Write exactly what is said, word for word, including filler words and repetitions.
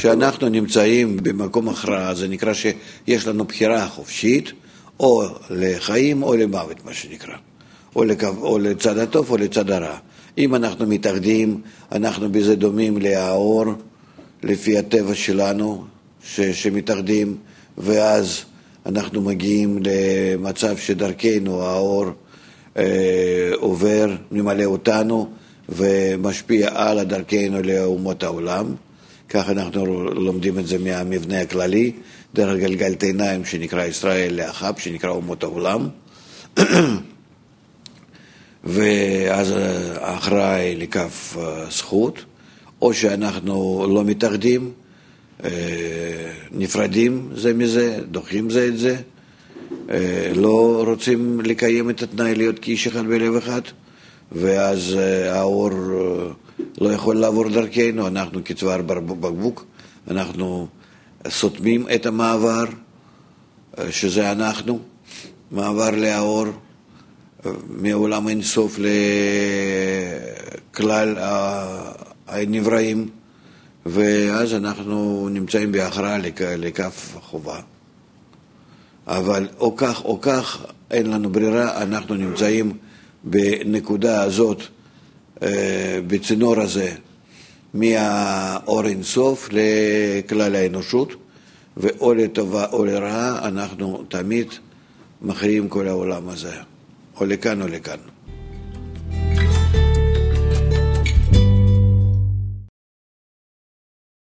כשאנחנו נמצאים במקום הכרעה, זה נקרא שיש לנו בחירה חופשית, או לחיים או למוות, מה שנקרא. או, לקו, או לצד הטוב או לצד הרע. אם אנחנו מתאחדים, אנחנו בזה דומים לאור, לפי הטבע שלנו, ש, שמתאחדים, ואז אנחנו מגיעים למצב שדרכנו האור אה, עובר, ממלא אותנו, ומשפיע על דרכנו לאומות העולם. כך אנחנו לומדים את זה מהמבנה הכללי, דרך גלגל עיניים שנקרא ישראל לאחב, שנקרא אומות העולם. ואז ההכרעה היא לכף זכות, או שאנחנו לא מתאחדים, נפרדים זה מזה, דוחים זה את זה, לא רוצים לקיים את התנאי להיות כאיש אחד בלב אחד, ואז האור לא יכול לעבור דרכנו, אנחנו כצוואר בקבוק, אנחנו סותמים את המעבר, שזה אנחנו, מעבר לאור, מעולם אינסוף לכלל הנבראים, ואז אנחנו נמצאים בהכרעה לכף חובה. אבל או כך או כך אין לנו ברירה, אנחנו נמצאים בנקודה הזאת, בצינור הזה, מהאור אינסוף לכלל האנושות, ואו לטובה או לרעה אנחנו תמיד מכריעים כל העולם הזה, או לכאן או לכאן.